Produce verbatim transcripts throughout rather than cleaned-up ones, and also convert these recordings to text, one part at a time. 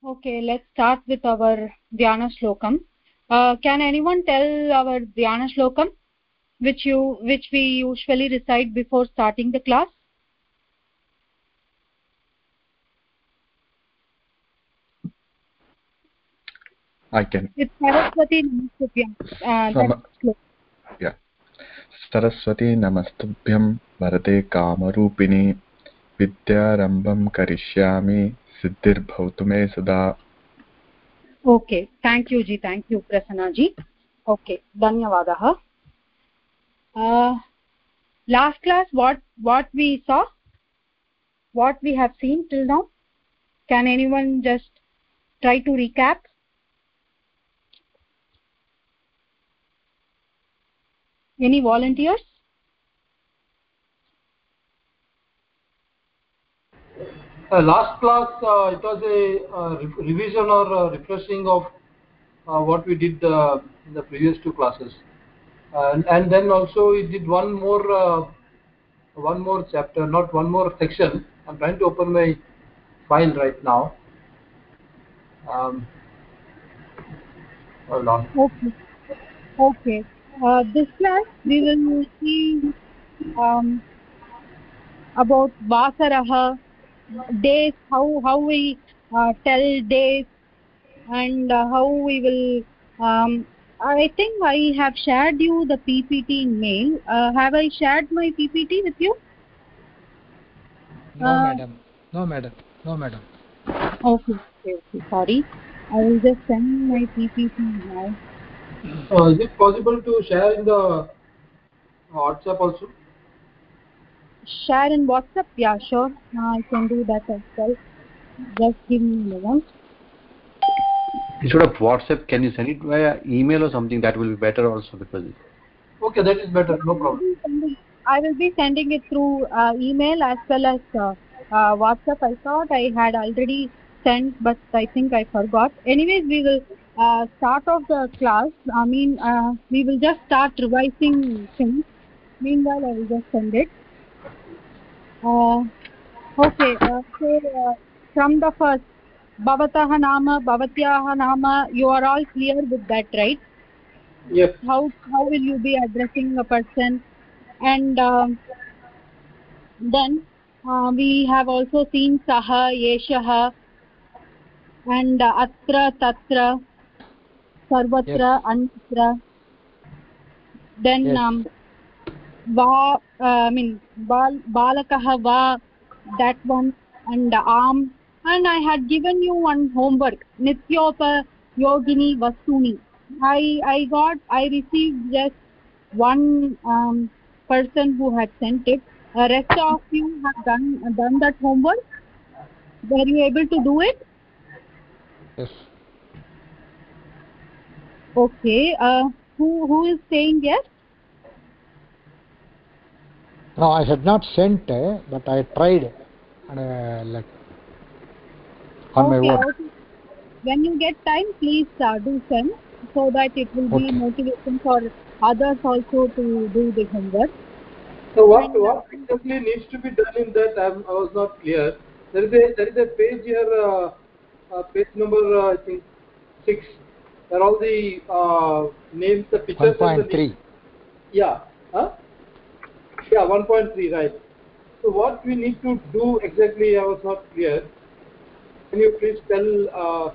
Okay, let's start with our Dhyana Shlokam. Uh, can anyone tell our Dhyana Shlokam, which you which we usually recite before starting the class? I can. It's Saraswati Namastubhyam. Uh, Sama, that's yeah. Saraswati Namastubhyam Varade Kamarupini Vidyarambham Karishyami Siddhirbhavtu me sada. Okay, thank you ji, thank you Prasanna ji. Okay, dhanyavadah. Uh, last class what what we saw, what we have seen till now, can anyone just try to recap? Any volunteers? Uh, last class uh, it was a uh, re revision or uh, refreshing of uh, what we did uh, in the previous two classes, uh, and, and then also we did one more uh, one more chapter, not one more section. I'm trying to open my file right now. Um, hold on. Okay. Okay. Uh, this class we will see um, about Vasaraha, days, how how we uh, tell days, and uh, how we will. Um, I think I have shared you the P P T in mail. Uh, have I shared my P P T with you? No, Uh, madam. No, madam. No, madam. okay, okay, okay. Sorry. I will just send my P P T now. Uh, is it possible to share in the WhatsApp also? Share in WhatsApp? Yeah, sure. Uh, I can do that as well. Just give me a moment. Instead of WhatsApp, can you send it via email or something? That will be better also, because Okay, that is better. No problem. I will be sending it through uh, email as well as uh, uh, WhatsApp. I thought I had already sent, but I think I forgot. Anyways, we will uh, start off the class. I mean, uh, we will just start revising things. Meanwhile, I will just send it. Uh, okay, uh, so uh, from the first, Bhavatah Nama, Bhavatyah Nama, you are all clear with that, right? Yes. How, how will you be addressing a person? And um, then uh, we have also seen Saha, Yeshah, and uh, Atra, Tatra, Yes. Sarvatra, Antra. Then Yes. um, Va, uh, I mean, Bal, Balakah, Va, that one, and uh, Am. And I had given you one homework, Nityopa Yogini Vastuni. I, I got, I received just one um, person who had sent it. Uh, rest of you have done done that homework. Were you able to do it? Yes. Okay. Uh, who who is saying yes? No, I had not sent, uh, but I tried, and uh, like on my Okay. own. Okay. When you get time, please uh, do send so that it will be Okay. motivation for others also to do the homework. So what And uh, what exactly needs to be done in that? I, I was not clear. There is a there is a page here, uh, uh, page number uh, I think six. There are all the uh, names, the pictures one and the point names. three. Yeah. Huh? Yeah, one point three, right. So what we need to do exactly, I was not clear. Can you please tell? Uh,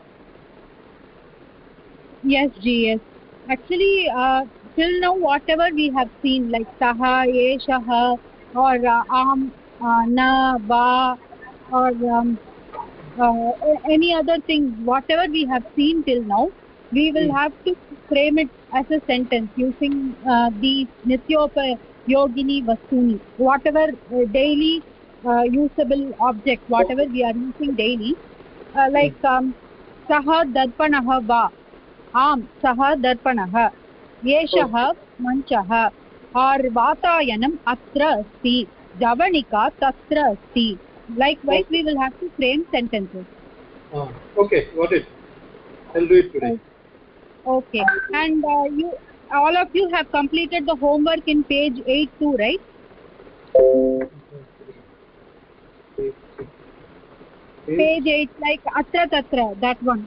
yes, G, yes. Actually, uh, till now, whatever we have seen, like Saha, Yeshaha, or uh, Am, uh, Na, Va, or um, uh, any other thing, whatever we have seen till now, we will have to frame it as a sentence using uh, the Nityopa Yogini Vastuni, whatever uh, daily uh, usable object, whatever we are using daily, uh, like um, Saha Darpanaha Va, Am Saha Darpanaha, Yeshaha Manchaha, or Vatayanam Atra Asti, Javanika Tatra Asti. Likewise, we will have to frame sentences. uh, okay, got it. I'll do it today. Okay, and uh, you, all of you have completed the homework in page eight too, right? Page eight, like atra tatra, that one.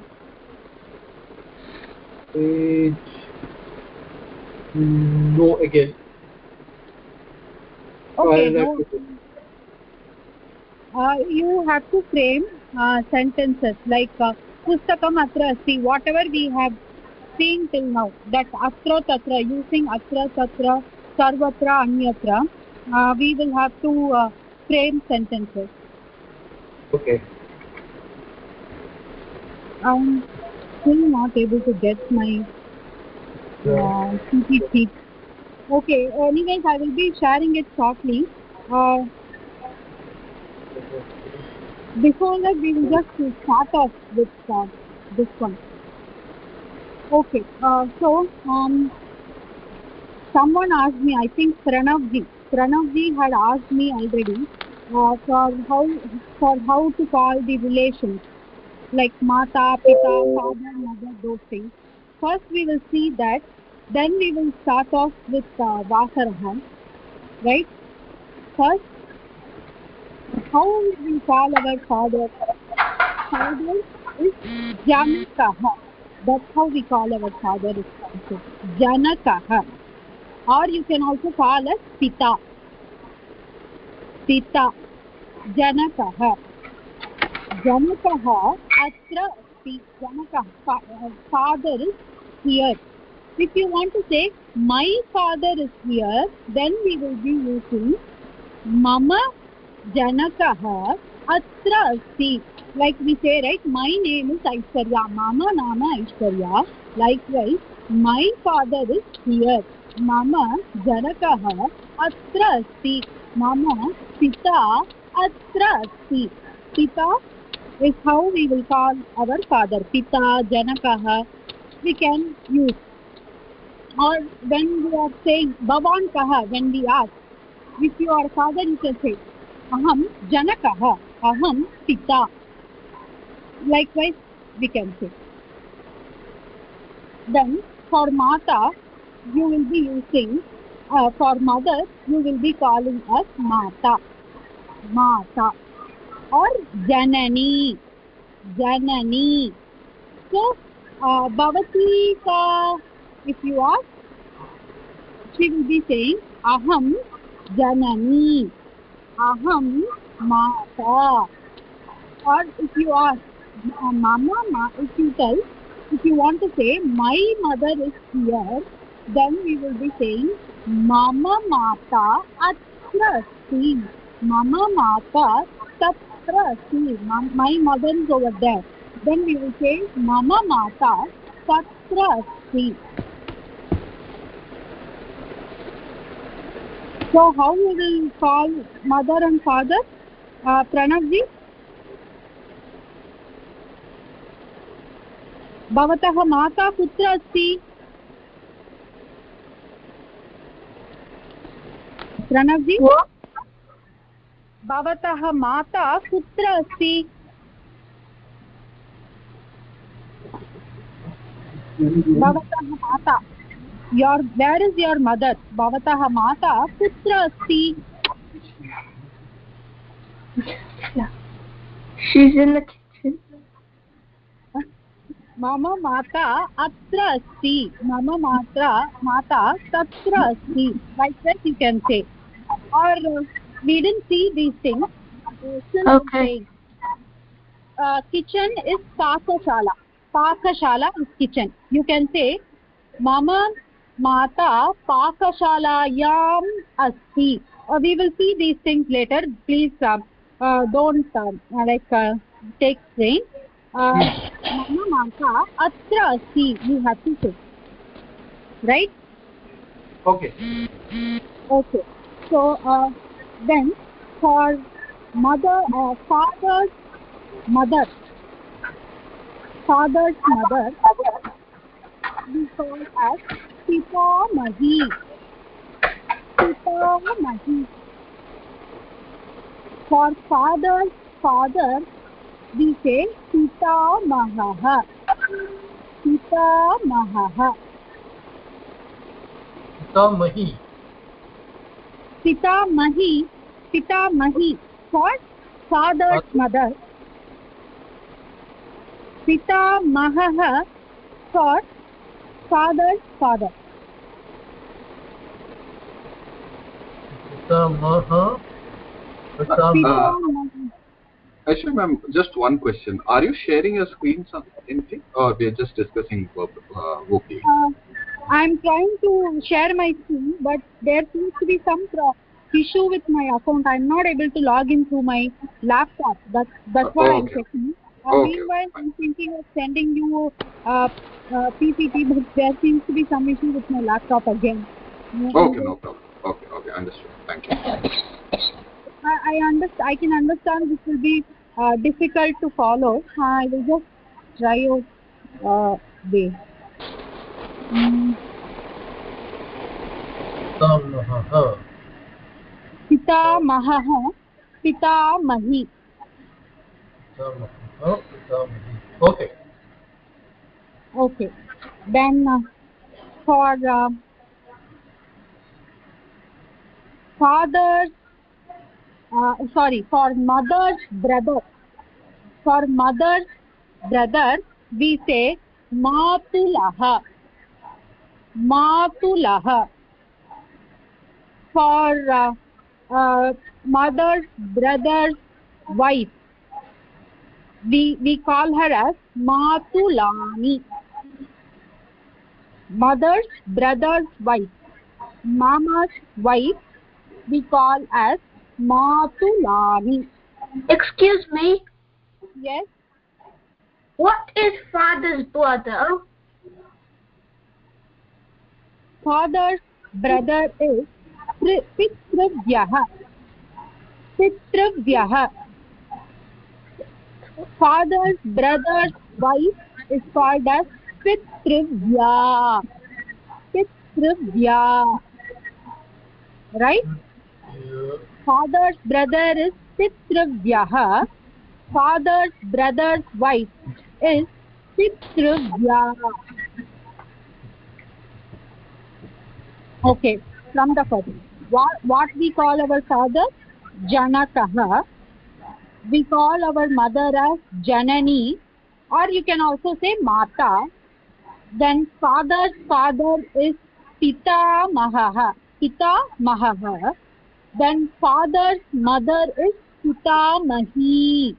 Page. No, again. Okay, Uh, no. Uh, you have to frame uh, sentences like uh, pustakam atra asti, whatever we have seen till now, that atra tatra, using atra tatra, sarvatra anyatra, uh, we will have to uh, frame sentences. Okay. I'm still not able to get my uh, P P T. Okay, anyways, I will be sharing it shortly. Uh, before that, we will just start off with uh, this one. Okay, uh, so um, someone asked me, I think Pranavji, Pranavji had asked me already uh, for how for how to call the relations like Mata, Pita, Father, Mother, those things. First, we will see that. Then we will start off with uh, Vasaraha, right? First, how we call our father? Father is Janakaha. That's how we call our father is also Janakaha. Or you can also call us Pita. Pita. Janakaha. Janakaha atra asti. Janakaha. Father is here. If you want to say my father is here, then we will be using Mama Janakaha atra asti. Like we say, right, my name is Aishwarya, Mama Nama Aishwarya. Likewise, my father is here. Mama Janakaha atra asti. Mama Pita atra asti. Pita is how we will call our father. Pita, Janakaha, we can use. Or when we are saying Bhavan Kaha, when we ask, if you are father, you can say Aham Janakaha, Aham Pita. Likewise, we can say. Then for Mata, you will be using, uh, for mother, you will be calling us Mata. Mata. Or Janani. Janani. So, uh, Bhavati ka, if you ask, she will be saying Aham Janani. Aham Mata. Or if you ask uh, Mama, ma, if you tell, if you want to say my mother is here, then we will be saying Mama Mata atra asti. Mama Mata tatra asti. My mother is over there. Then we will say Mama Mata tatra asti. So how we will call mother and father? Uh, Pranavji? भवतः माता कुत्र अस्ति? प्रणवजी, भवतः माता कुत्र अस्ति? भवतः माता, your where is your mother? भवतः माता कुत्र अस्ति? She's in the kitchen. मम माता अत्र अस्ति. मम माता माता तत्र अस्ति. Like that you can say. Or uh, we didn't see these things. Uh, still Okay. I'm saying. Uh, kitchen is Pakashala. Pakashala is kitchen. You can say Mama Mata Pakashalayam Asti. Uh, we will see these things later. Please uh, uh, don't uh, like uh, take strain. Uh, Mama Mata Atra Asti. You have to say. Right? Okay. Okay. So uh, then for mother, uh, father's mother, father's mother, we call as Pitamahi. Pitamahi. For father's father, we say Pitamaha. Pitamaha. Pitamahi. Pitamahi. Pitamahi. For father's mother, Pitamahah for father's father. Pitamaha. Pitamaha. Pitamahah. Aisha ma'am, just one question. Are you sharing your screen or anything, or we are just discussing uh, vocally? Uh, I'm trying to share my screen, but there seems to be some pro issue with my account. I'm not able to log in through my laptop. That's that's Uh, what okay. I'm checking. Uh, Okay. Meanwhile, I'm thinking of sending you uh, uh, P P T, but there seems to be some issue with my laptop again. Okay, no problem. Okay, okay, understood. Thank you. I, I understand. I can understand this will be uh, difficult to follow. I will just try out uh, way. Mm. Pitamaha. Pitamahah, Pitamahi. Pitamaha. Pitamahi. Okay. Okay. Then uh, for uh, father's, uh, sorry, for mother's brother, for mother's brother, we say Matulaha. Matulaha. For uh, uh, mother's brother's wife, we we call her as Matulani. Mother's brother's wife, mama's wife, we call as Matulani. Excuse me, Yes. what is father's brother? Father's brother is Pitruvyaha. Pitruvyaha. Father's brother's wife is called as Pitruvya. Pitruvya. Right? Yeah. Father's brother is Pitruvyaha. Father's brother's wife is Pitruvya. Okay, from the first. What, what we call our father? Janakaha. We call our mother as Janani, or you can also say Mata. Then father's father is Pitamaha. Pitamaha. Then father's mother is Pitamahi.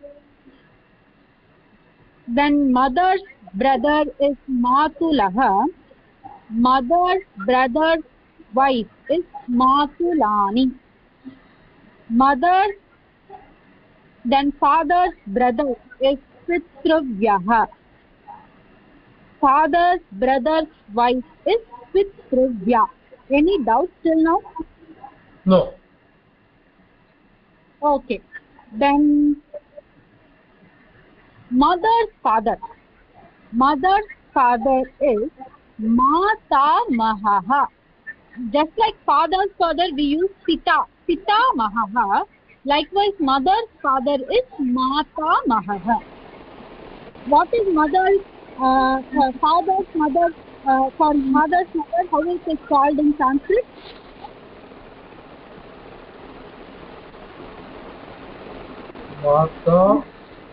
Then mother's brother is Matulaha. Mother's brother's wife is Matulani. Mother's, then father's brother is Pitruvyaha. Father's brother's wife is Pitruvya. Any doubts till now? No. Okay. Then mother's father. Mother's father is Matamaha. Just like father's father, we use Pita. Pitamaha. Likewise, mother's father is Matamaha. What is mother's, uh, uh, father's mother, uh, for mother's mother, how is it called in Sanskrit? Mata.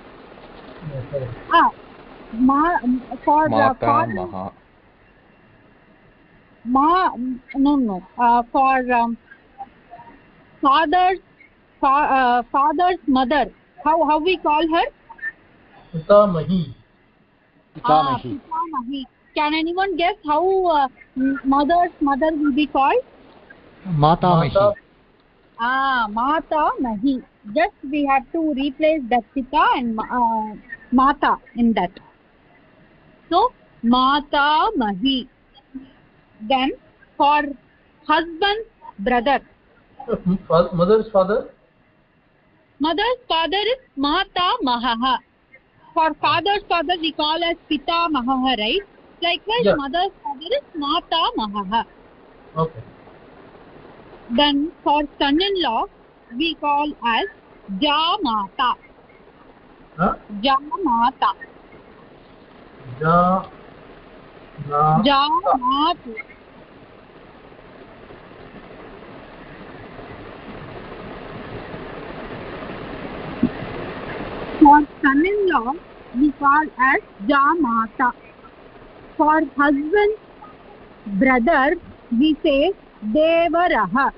Ah, ma, for uh, Mata father, Maha. ma, no, no, uh, for um, father's, fa, uh, father's mother, how, how we call her? Pitamahi. Ah, Pitamahi. Pitamahi. Can anyone guess how uh, mother's mother will be called? Matamahi. Mata. Ah, Mata Mahi. Just we have to replace the Pita and uh, Mata in that. So, Mata Mahi. Then, for husband's brother, Fa- Mother's father. mother's father is Mata Mahaha. For father's father, we call as Pita Mahaha, right? Likewise, Yeah. mother's father is Mata Mahaha. Okay. Then, for son-in-law, we call as Jamata. Huh? Jamata. Ja. Na. Jamata. For son-in-law, we call as Jamata. For husband, brother, we say Devaraha.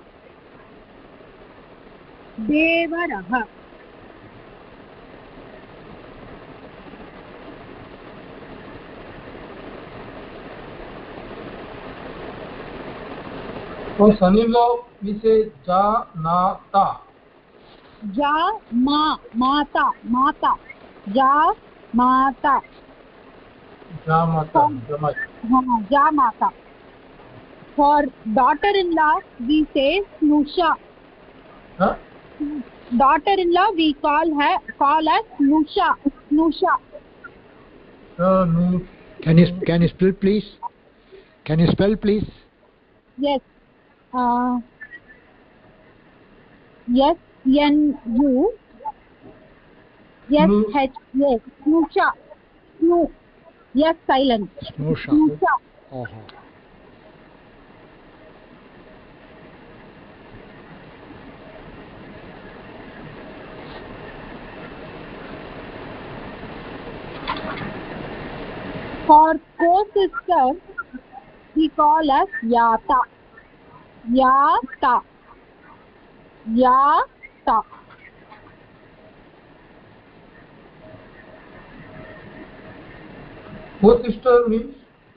Devaraha. For son-in-law, we say Janata. Ja ma mata mata ja mata Jamata. Jamata. हाँ, ja mata. For daughter-in-law we say Snusha. Huh? Daughter-in-law we call her call as Snusha. Snusha. Uh, no. Can you can you spell please? Can you spell please? Yes. Uh, yes. N U S H yes Snusha. Snu. Yes, silent. Snusha. Snusha. Oh. For co-sister, we call as Yata. Yata. Yata. Co-sister means?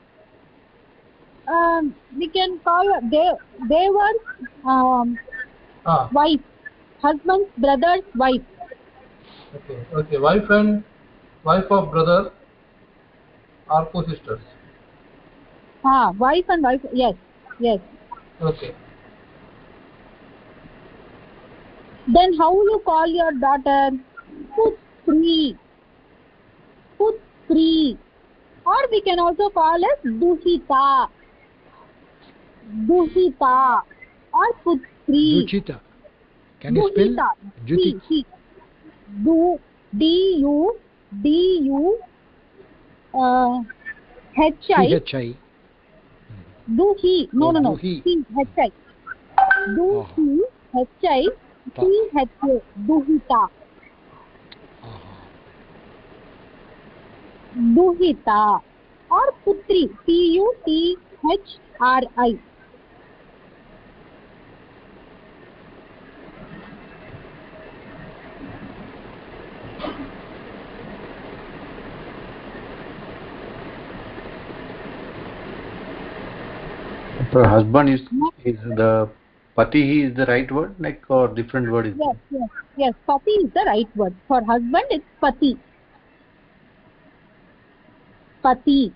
Um, we can call they they were um, Ah. wife, husband's brother's wife. Okay. Okay. Wife and wife of brother are co-sisters. Ah, wife and wife. Yes, yes. Okay. Then how you call your daughter? Putri. Putri. Or we can also call as Duhita. Duhita. Or Putri. Duchita. Can you Duhita. spell? Duchita. Du. D U. D U. Uh, H I. C H I. Duhi. No, Oh, no, no. Duhi. C H I. Duhi. H I. C H A. Duhita. Duhita or Putri, P U T H R I. For husband is is the pati he is the right word, like, or different word is Yes, yes, yes. Pati is the right word. For husband, it's pati. Pati.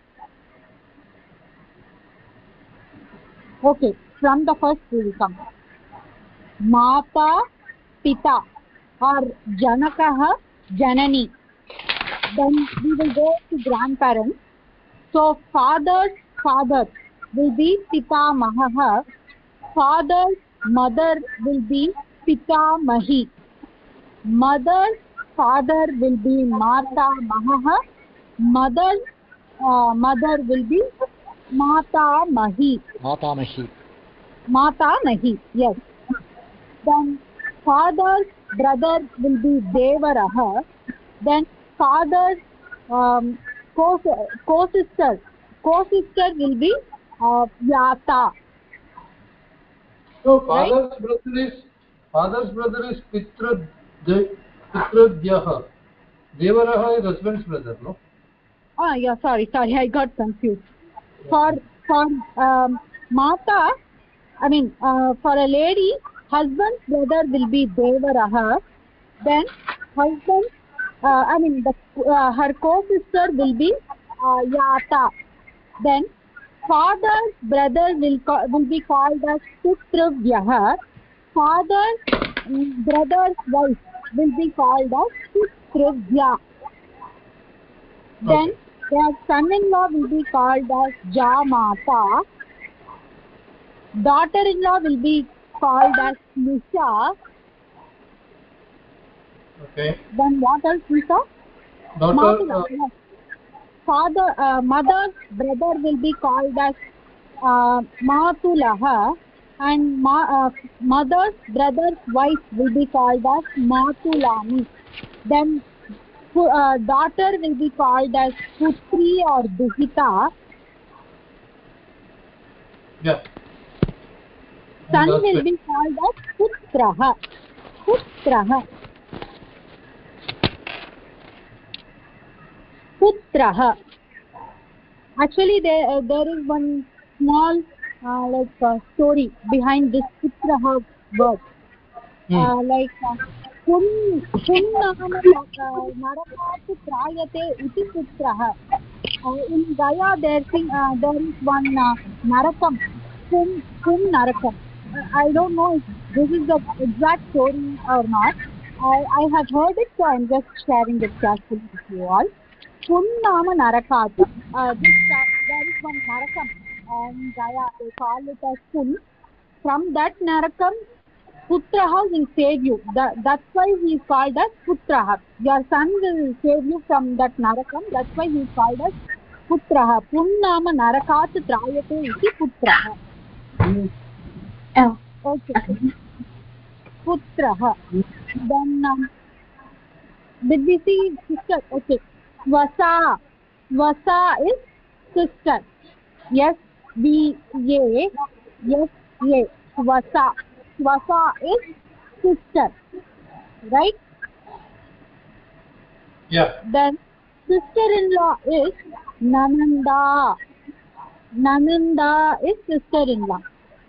Okay, from the first we will come. Mata, Pita, or Janakaha, Janani. Then we will go to grandparents. So father's father will be Pitamaha. Father's mother will be Pitamahi. Mother's father will be Mata Maha. Mother's uh, mother will be Mata Mahi. Mata Mahi. Mata Mahi, yes. Then father's brother will be Devaraha. Then father's um, co-sister co-sister will be uh, Yata. So father's Right? brother is father's brother is Pitra Pitradyaha. Devaraha is husband's brother, no? Ah, yeah. Sorry, sorry. I got confused. For for um, Mata, I mean uh, for a lady, husband's brother will be Devaraha. Then husband, uh, I mean the uh, her co-sister will be uh, Yata. Then father's brother will will be called as Putravyah. Father's um, brother's wife will be called as Putravya. Then Okay. their son-in-law will be called as Jamata. Daughter-in-law will be called as Nisha. Okay. Then what else, Nisha? Daughter. Matula. Uh, Yes. Father, uh, mother's brother will be called as uh, Matulaha, and ma uh, mother's brother's wife will be called as Matulani. Then uh, daughter will be called as Putri or Duhita. Yeah. Son will be called as Putraha. Putraha. Putraha. Actually, there uh, there is one small uh, like uh, story behind this Putraha word. Hmm. Uh, like uh, Pun Punnama Narakatu Trayate Iti Putraha. Uh, in Gaya, there, thing, uh, there is one uh, Narakam. Pun Pun Narakam. Uh, I don't know if this is the exact story or not. I, I have heard it, so I'm just sharing it casually with you all. Punnama Narakata. Uh, this, uh, there is one Narakam uh, in Gaya. They call it as Pun. From that Narakam, Putraha will save you. That, that's why he is called as Putraha. Your son will save you from that Narakam. That's why he is called as Putraha. Punnama Narakat Trayate iti Putraha. Oh. Okay. Putraha. Then, um, did we see sister? Okay. Vasa. Vasa is sister. Yes, V A. Yes, A. Vasa. Vasa is sister. Right? Yeah. Then sister-in-law is Nananda. Nananda is sister-in-law.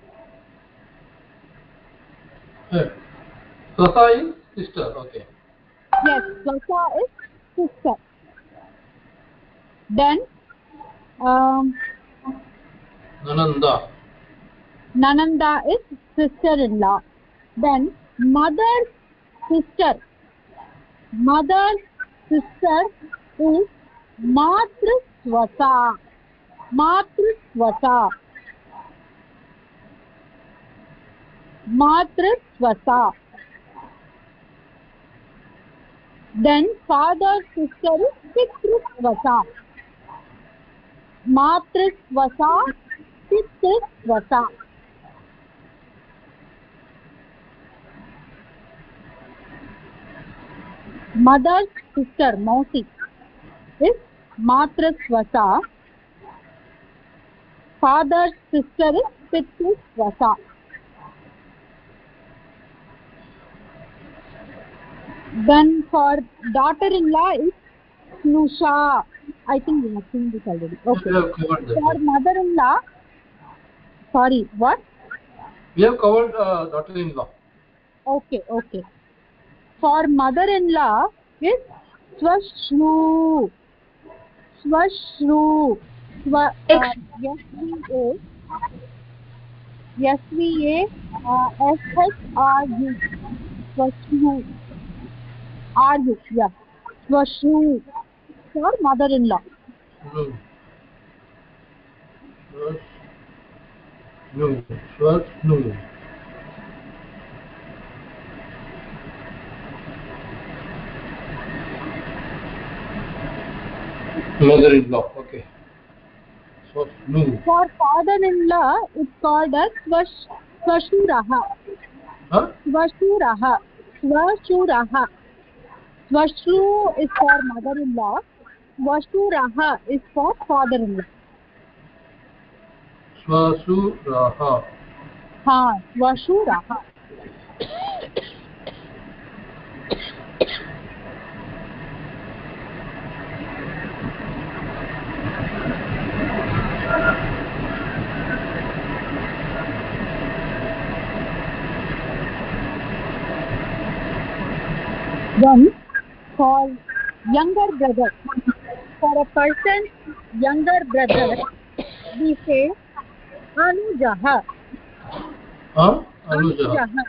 Yeah. Sasa is sister. Okay. Yes, Vasa is sister. Then um, Nananda. Nananda is sister-in-law. Then mother's sister. Mother's sister is Matriswasa. Matriswasa. Matriswasa. Then father's sister is Pitrusvasa. Matrisvasa, Pitrusvasa. Mother's sister, Mausi, is Matrisvasa. Father's sister is Pitrusvasa. Then for daughter-in-law is Snusha. I think we have seen this already. Okay. We have covered that. For mother-in-law, sorry, what? We have covered uh, daughter-in-law. Okay, okay. For mother-in-law is Swashru. Swashru. Swa, uh, S V A. S V A. Uh, S H R U. Swashru. R U. Yeah. Swashru. For mother-in-law. No. Swas. No. Swas. No. Mother-in-law. Okay. Swas. No. For father-in-law, it's called as Swash, Swashuraha. Huh? Swashuraha. Swashuraha. Swashru is for mother-in-law. Swashuraha is for father-in-law. Swasuraha. Ha, Swashuraha. Then, for younger brother, for a person's younger brother, we say Anujaha. Huh? Anujaha. Anujaha.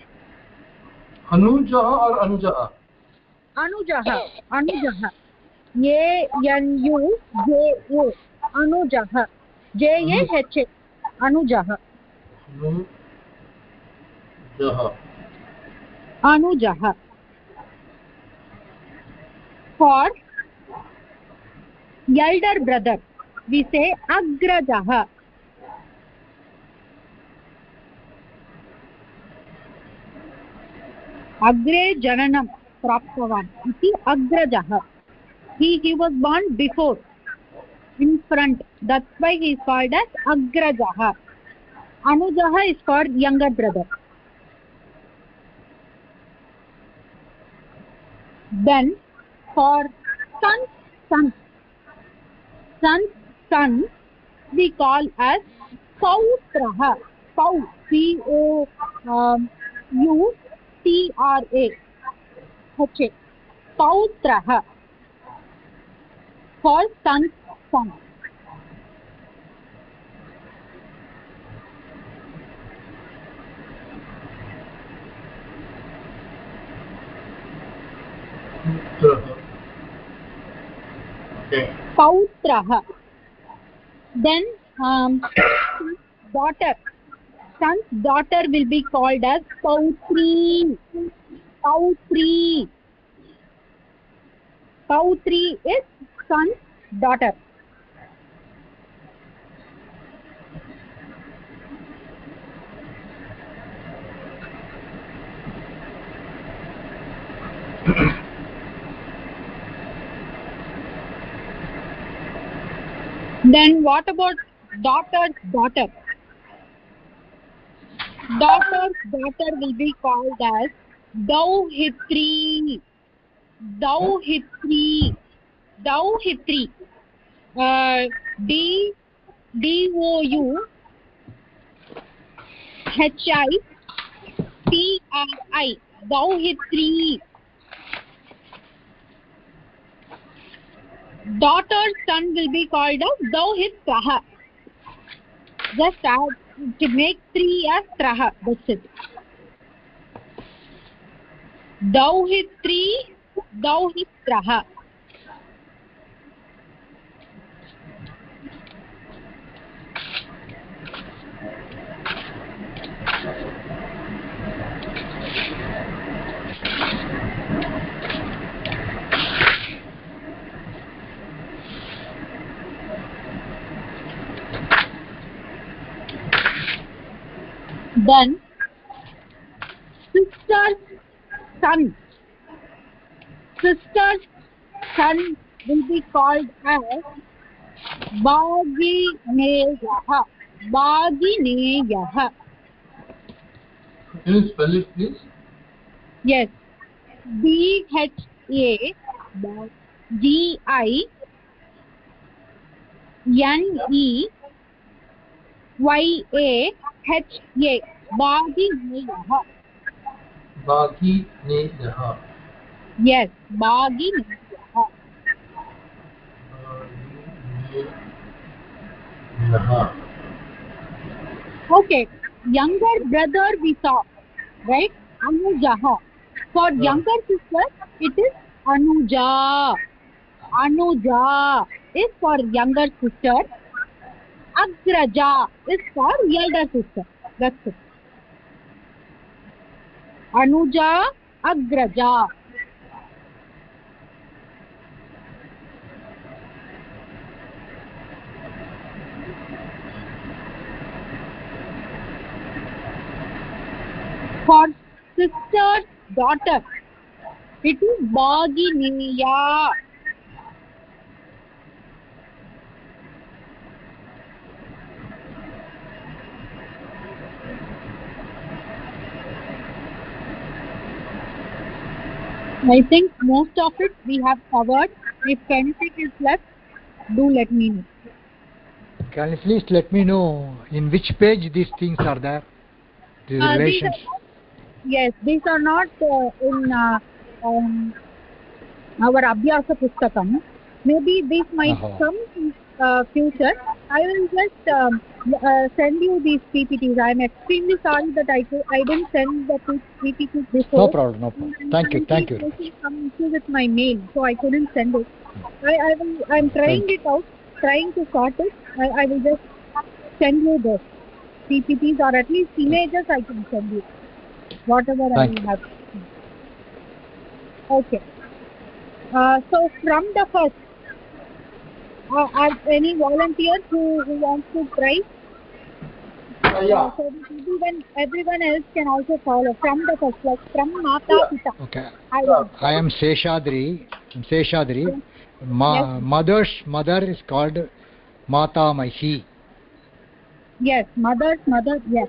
Anujaha or Anjaha? Anujaha. Anujaha. A N U J A. Anujaha. J A H A. Anujaha. Anujaha. Anujaha. For elder brother, we say Agrajaha. Agre Jananam. praptavan iti agrajah. he he was born before, in front, that's why he is called as agrajah. Anujah is called younger brother. Then for son son son son we call as pautrah. Pau, p o u t r a h a, pautrah, for son son. Okay. Pautrah. Then um, daughter, son's daughter will be called as pautri. Pautri. Pautri is son's daughter. Then what about daughter's daughter? Daughter's daughter will be called as Dauhitri. Dauhitri. Dauhitri. Uh, D D O U H I T R I. Dauhitri. Daughter's son will be called as Dauhitrah. Just add to make three as Trah. That's it. Dauhitri, Dauhitrah. Then sister's son. Sister's son will be called as Bhagineyah. Bhagineyah. Can you spell it, please? Yes. B H A G I N E Y A H A. Bhagineyah. Bhagineyah. Yes, Bhagineyah. Bhagineyah. Okay, younger brother we saw, right? Anujaha. For Yeah. younger sister, it is Anuja. Anuja is for younger sister. Agraja is for elder sister. That's it. Anuja, Agraja. For sister's daughter, it is Bhagineya. I think most of it we have covered. If anything is left, do let me know. Can you please let me know in which page these things are there? These Uh, these relations. are not, yes, these are not uh, in uh, um, our Abhyasa Pustakam. Maybe these might Uh-huh. come in uh, future. I will just um, uh, send you these P P Ts. I am extremely sorry that I, could, I didn't send the P P Ts before. No problem, no problem. And Thank you, thank you. I'm facing some issue with my mail, so I couldn't send it. I, I will, I'm trying Thank it out, trying to sort it. I, I will just send you the P P Ts, or at least images I can send you. Whatever Thank I you. have. Okay. Uh, so from the first, uh, are any volunteers who, who wants to try? yeah. so that everyone, everyone else can also follow from the first, like from Mata Yeah. Pita. Okay. I, I am Seshadri. Seshadri. Ma, Yes. mother's mother is called Mata Mahi. Yes, mother's mother, yes.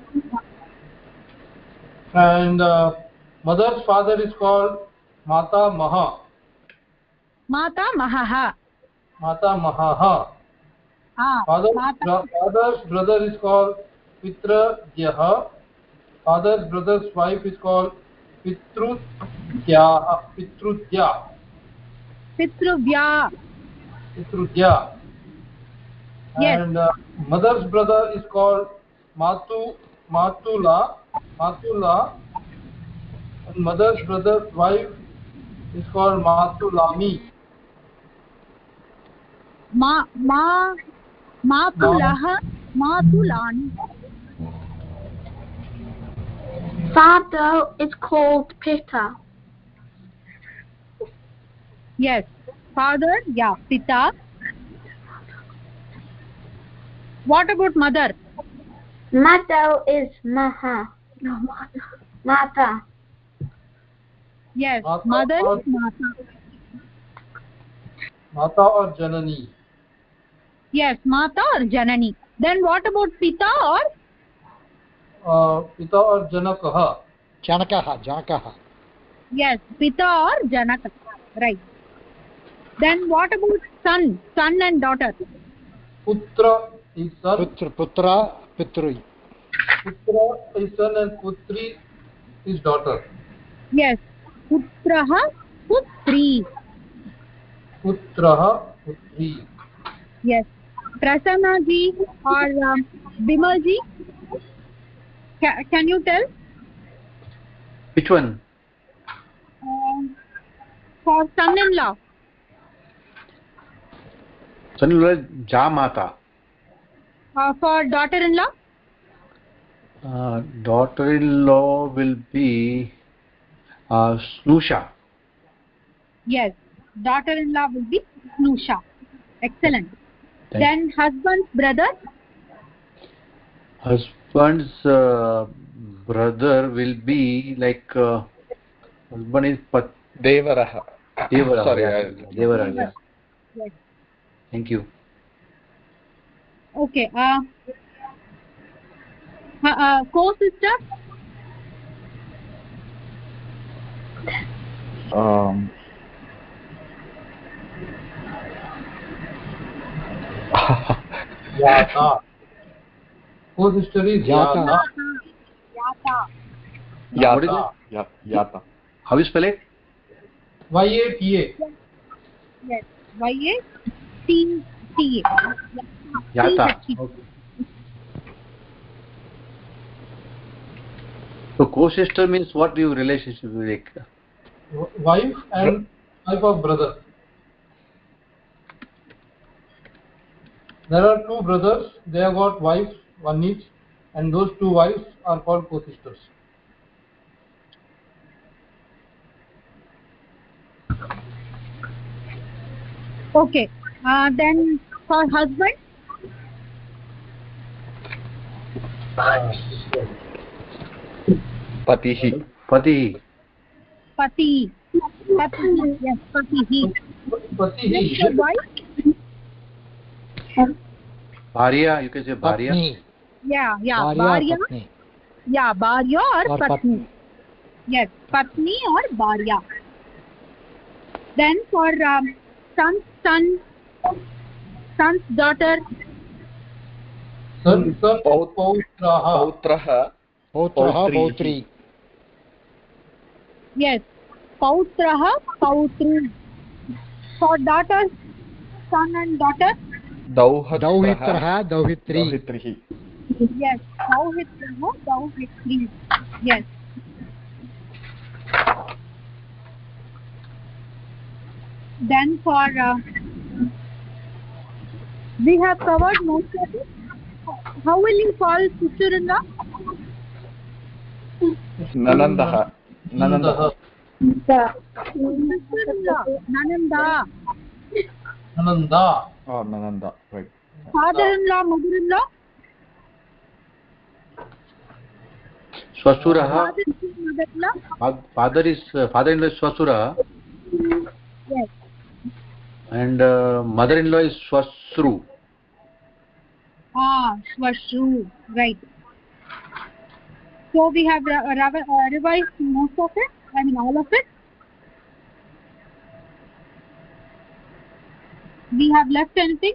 And uh, mother's father is called Mata Maha. Mata Mahaha. Mata Mahaha. Ah, Father's, Mata. bro- father's brother is called Pitra Dyaha. Father's brother's wife is called Pitrudya. Pitrudya. Pitruvya. Pitrudya. Yes. And uh, mother's brother is called Matu Matula. Matula. And mother's brother's wife is called Matulami. Ma, ma, Matulaha, Matulani. Father is called Pita. Yes. Father, yeah, Pita. What about mother? Mother is Maha. No, Mata. Mata. Yes, Mata mother or, is Mata. Mata or Janani. Yes, Mata or Janani. Then what about Pita or? Uh, Pita or Janakaha. Janakaha. Janakaha. Yes, Pita or Janaka. Right. Then what about son? Son and daughter. Putra is son. Putra, putra, Pitri. Putra is son and Putri is daughter. Yes. Putraha, Putri. Putraha, Putri. Yes. Prasanna ji or um, Bimal ji. Ca can you tell? Which one? Um, for son-in-law. Son-in-law Jamata. Uh, for daughter-in-law. Uh, daughter-in-law will be uh, Snusha. Yes. Daughter-in-law will be Snusha. Excellent. Thank Then husband's brother. Husband's uh, brother will be like uh, husband is Pat Devaraha. Devaraha. Sorry, Yeah, I- Devaraha. Yeah. Yes. Thank you. Okay. Uh, uh, co-sister. Um, Yata. Co-sister is Yata. Yata. Yata. What is Yata. it? Ya- Yata. How you spell it? Y A T A. Yes. Y A T T A. Yata. Okay. So co-sister means what do you relationship like? Wife and wife of brother. There are two brothers. They have got wives, one each, and those two wives are called co-sisters. Okay. Uh, then for husband. Patihi. Pati. Pati. Pati. Yes. Pati. Pati Then he. for wife. Bharya. You can say Bharya. Patni. Yeah. Yeah. Bharya or Bharya. Patni. Yeah. Bharya or, Or Patni. Patni. Yes. Patni or Bharya. Then for um, son, son, son's daughter. Son, son, Paut- Pautraha. Pautraha. Pautraha, Pautrihi. Pautri. Yes. Pautraha, Pautri. For daughters, son and daughter. Dauhatraha. Dauhitraha, Dauhitri. Dauhitrihi. Yes. Dauhitraha, Dauhitri. Yes. Then for uh, we have covered most of it. How will you call sister-in-law? Nanandaha. Nanandaha. Sister-in-law. Nananda. Ananda. Oh, Nananda. Right. Father-in-law, mother-in-law. Swasuraha. Mother-in-law. Father is uh, father-in-law is Swasura. Yes. And uh, mother-in-law is Swasru. Ah, Swashru. Right. So we have re re uh, revised most of it. I mean all of it. We have left anything?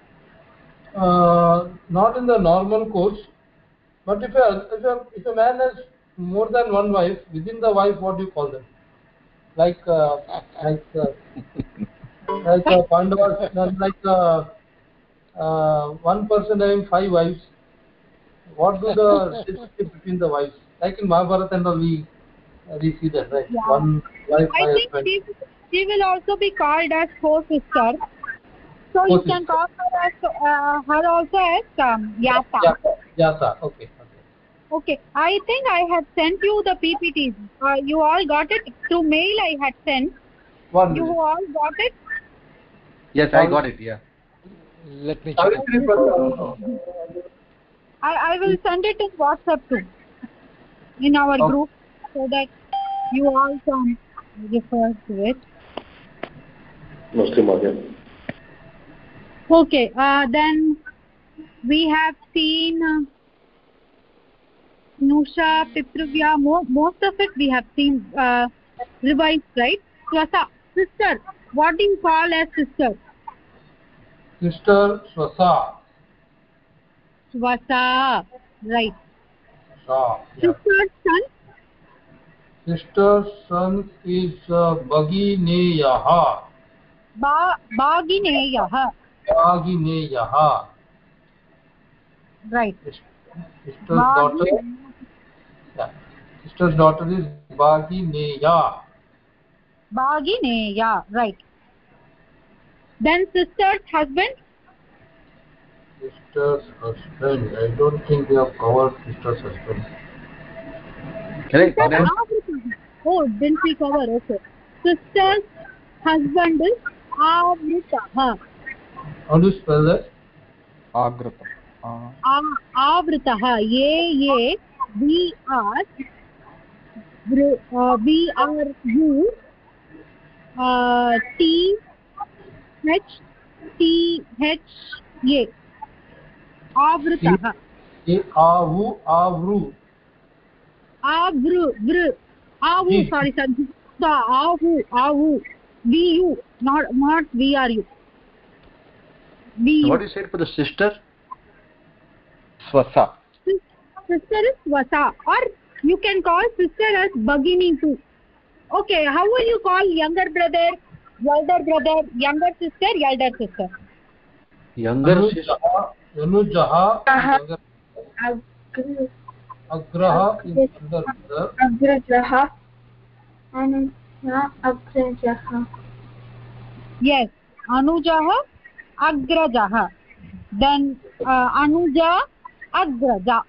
Uh, not in the normal course, but if a if a if a man has more than one wife, within the wife, what do you call them? Like uh, like uh, like uh, Pandavas, uh, like uh, uh, one person having five wives. What do the relationship between the wives? Like in Mahabharata and all, we uh, we see that, right? Yeah. One wife, I five think husbands. she, she will also be called as co-sister. So you can call her as uh, her also as um, Yasa. Yeah, Yasa. Okay. Okay. Okay. I think I had sent you the P P Ts. Uh, you all got it through mail. I had sent. One You minute. all got it. Yes, I got it. Yeah. Let me check. Savitri, but, I I will send it in WhatsApp too, in our Okay. group, so that you all can refer to it. Okay. Uh, then we have seen uh, Nusha, Pitruvya. Mo most of it we have seen uh, revised, right? Swasa, sister. What do you call as sister? Sister Swasa. Swasa. Right. Sa. Yeah. Sister's son. Sister's son is uh, Bhagineyaha. Ba Bhagineyaha. Bhagineyaha. Right. Sister's daughter. Yeah. Sister's daughter is Bhagineya. Bhagineya. Right. Then sister's husband. Sister's husband. I don't think we have covered sister's husband. Correct. Sister's Avritaha. Oh, didn't we cover? Okay. Sister's husband is Avritaha. How do you spell that? Agrita. Avritaha. Ye ye we are uh, we are you uh, T H T H A. Avritaha. A Avu Avru. Avru vru. Avu. Sorry, sir. The avu avu. V U. Not not V R U. V U. What do you say for the sister? Swasa. Sister is Swasa, or you can call sister as Bhagini too. Okay, how will you call younger brother, elder brother, younger sister, elder sister? Younger sister. Yanujaha. Yanujaha. Agraha is elder brother. Agrajaha. And not Agrajaha. Yes, Anujaha, Agrajaha. Then uh, Anuja, Agraja.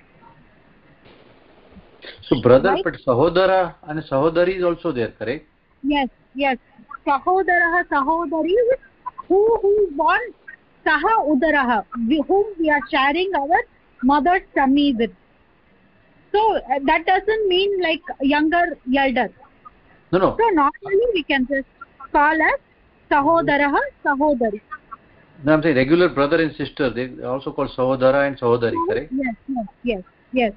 So brother, Right? but Sahodara and Sahodari is also there, correct? Yes, yes. Sahodaraha, Sahodari, who who is born Saha Udaraha, whom we are sharing our mother's tummy with. So uh, that doesn't mean like younger, elder. No, no. So normally we can just call as Sahodaraha, Sahodari. No, I'm saying regular brother and sister. They also call Sahodara and Sahodari, correct? Yes, yes, yes, yes.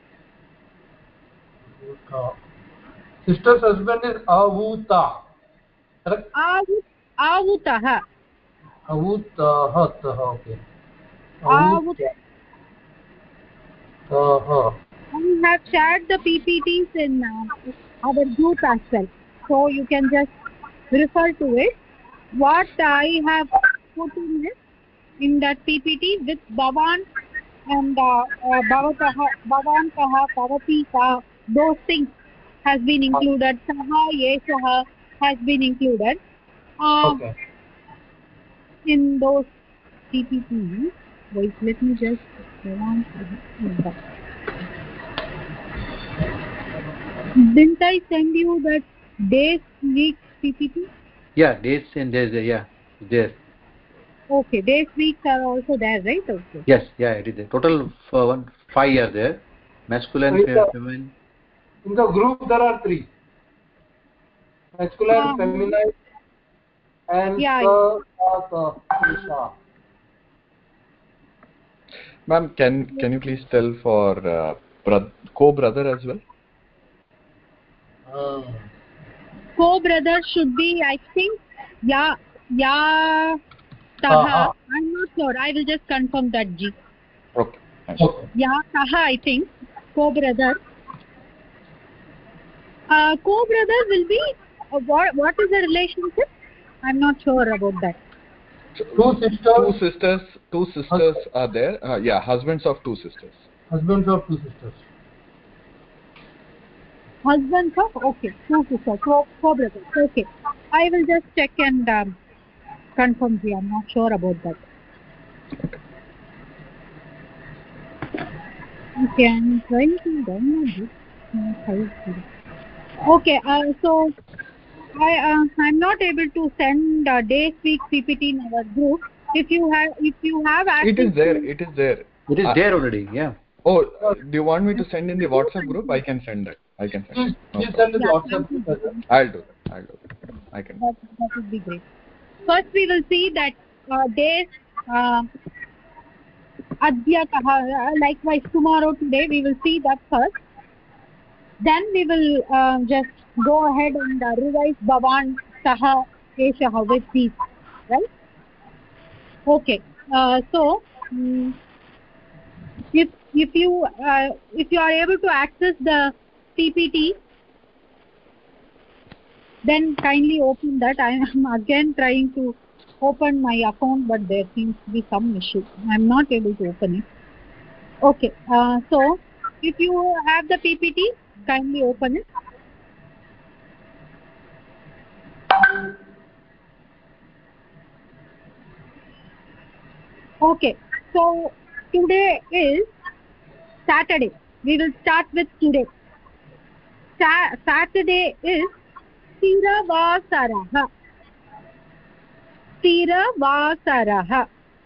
Uh, sister's husband is Avuta. Correct? Avut, Avutaha. Avutaha. Okay. Avut. Avutaha. We have shared the P P Ts in uh, our group as well. So you can just refer to it. What I have put in is in that P P T with Bhavan and uh, uh, Bhavataha, Bhavantaha, Bhavatita, those things has been included. Saha, Yeshaha has been included uh, Okay. in those P P Ts. Wait, let me just go on to that. Didn't I send you that days, weeks P P T? Yeah, dates and days, yeah, there. Okay, days, weeks are also there, right? Okay. Yes, yeah, it is there. Total uh, one, five are there. Masculine, in the, feminine. In the group there are three. Masculine, um, feminine, and yeah. Sa, Sa, Sa, Isha. Ma'am, can can you please tell for uh, bro co-brother as well? Uh, Co-brother should be, I think, Ya, Ya, Taha. Uh, I'm not sure. I will just confirm that, G. Okay. okay. Ya, Taha, I think. Co-brother. Uh, co-brother will be, uh, what, what is the relationship? I'm not sure about that. Two sisters. Two sisters. Two sisters are there. Uh, yeah, husbands of two sisters. Husbands of two sisters. Husbands of, okay, two sisters, co, co-brothers, okay. I will just check and um, confirm here. I'm not sure about that. Okay, I'm trying to download this. Okay, uh, so I uh, I'm not able to send uh, day week P P T in our group. If you have if you have access, it is there. It is there. It is uh, there already. Yeah. Oh, uh, do you want me to send in the WhatsApp group? I can send that. I can send. Please, No please send in the yeah, WhatsApp group. I'll do that. I'll do that. I can. That, that would be great. First, we will see that uh, days. Uh, Adya kaha, likewise tomorrow, today we will see that first. Then we will uh, just go ahead and uh, revise Bhavan, Saha, Eshaha with these, right? Okay. Uh, so um, if if you uh, if you are able to access the P P T, then kindly open that. I am again trying to open my account, but there seems to be some issue. I am not able to open it. Okay. Uh, so if you have the P P T, kindly open it. Okay, so today is Saturday. We will start with today. Sa Saturday is Tiravasaraha. Tiravasaraha.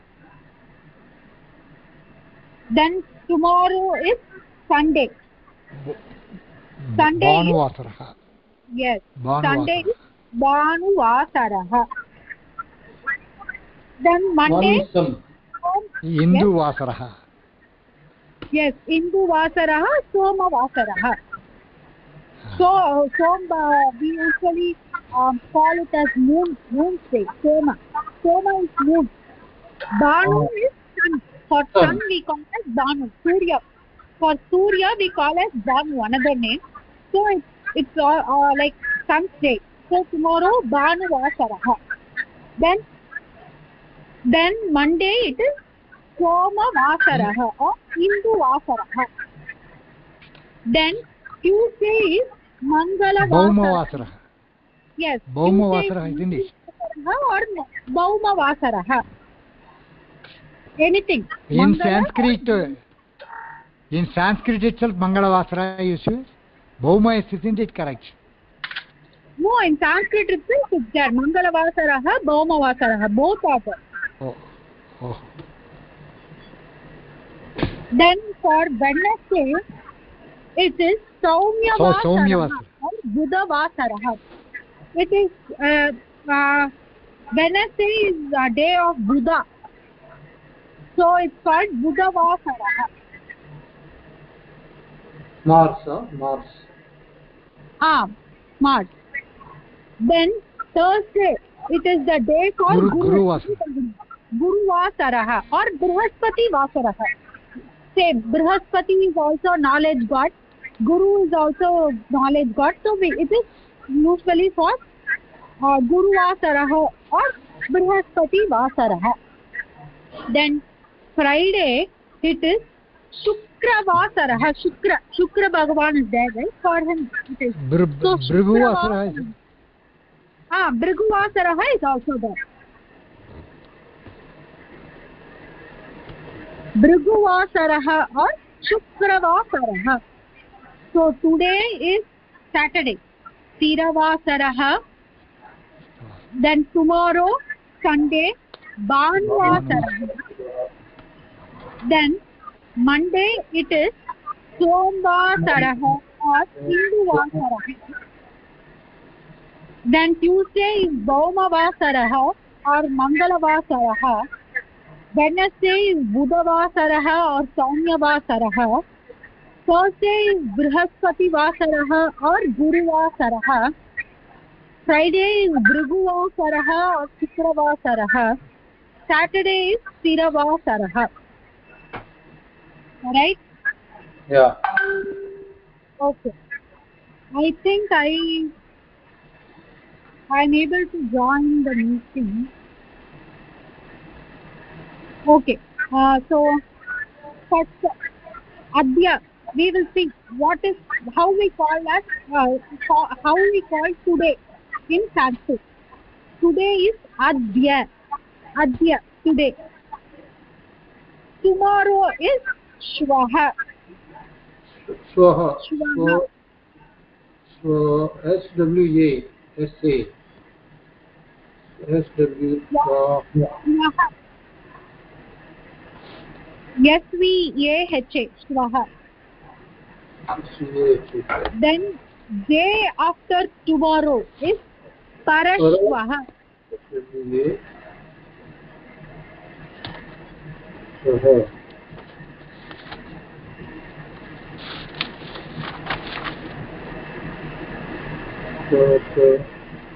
Then tomorrow is Sunday. Sunday Bhanuvasaraha. Is, yes. Bhanuvasaraha. Sunday is Bhanuvasaraha. Then Monday. Induvasaraha. Yes, Induvasaraha, Somavasaraha. So, Som, uh, we usually um, call it as moon, moon day, Soma. Soma is moon. Banu uh, is sun. For sun, sun we call as Banu, Surya. For Surya we call as Banu, another name. So it's, it's uh, uh, like sun's day. So tomorrow Banu Vasaraha. Then, then Monday it is Soma Vasaraha or Hindu Vasaraha. Then Tuesday is Mangala Vasaraha. Yes. Bhauma Vasaraha, isn't it? Or Bhauma Vasaraha. Anything. In Mangala Sanskrit, or... in Sanskrit itself, Mangala Vasara is used. Bhauma is, isn't it correct? No, in Sanskrit itself it's there. Mangala Vasaraha, Bhauma Vasaraha. Both are there. Oh. Oh. Then for Wednesday, it is Saumya so, Vasaraha or Buddha Vasaraha. It is uh, uh, Wednesday is a day of Buddha. So it's called Buddha Vasaraha. Mars, huh? Mars. Ah, Mars. Then Thursday, it is the day called Guru, Guru Vasaraha. Guru Vasaraha or Brihaspati Vasaraha. Say, Brihaspati is also knowledge god. Guru is also knowledge god. So we, it is usually for uh, Guru Vasaraha or Brihaspati Vasaraha. Then Friday, it is Shukra Vasaraha. Shukra. Shukra Bhagavan is there, right? For him, it is. Br so, Bhrigu Vasaraha is Ah, Bhrigu Vasaraha is also there. Bhrigu Vasaraha or Shukra Vasaraha. So today is Saturday. Tiravasaraha. Then tomorrow, Sunday, Bhanuvasaraha. Then Monday it is Somvasarah or Induvasarah. Then Tuesday is Bhaumavasarah or Mangalavasarah. Wednesday is Budhavasarah or Saumyavasarah. Thursday is Brihaspati-vasarah or Guruvasarah. Friday is Bhriguvasarah or Shukravasarah. Saturday is Stiravasarah. Right? Yeah. Okay. I think I I'm able to join the meeting. Okay. Uh, so first, Adya, we will see what is how we call that uh, how we call today in Sanskrit. Today is Adya. Adya, today. Tomorrow is Shvaha. Shvaha. Shvaha. So S W A S A S W Shvaha. S V A H A. Shvaha. Then day after tomorrow is Parashvaha. Uh-huh. So, so,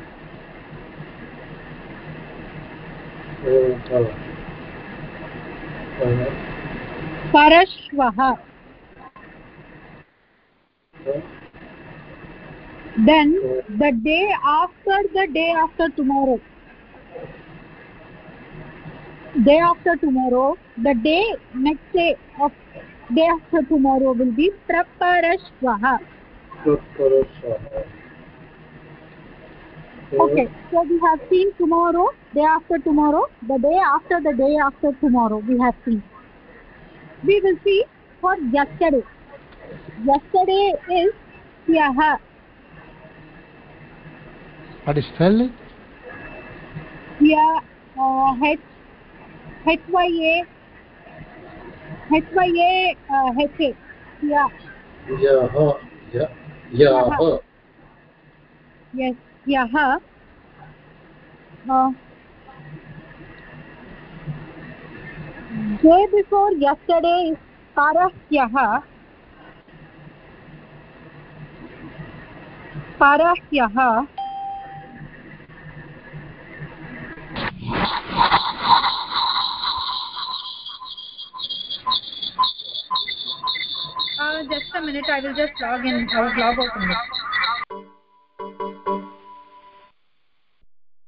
uh, uh, Parashvaha. uh, Then the day after the day after tomorrow. Day after tomorrow, the day next day of day after tomorrow will be Praparashvaha. Praparashvaha. Okay, so we have seen tomorrow, day after tomorrow, the day after the day after tomorrow we have seen. We will see for yesterday. Yesterday is Hyaha. What is spelling? Hya, uh, H, H Y A, H Y A, uh, H A. Hya. Yaha. Ya. Yaha. Yes, Hyaha. Uh, day before yesterday is Parahyaha. Parahyaha. Uh, just a minute, I will just log in. I will log out in this.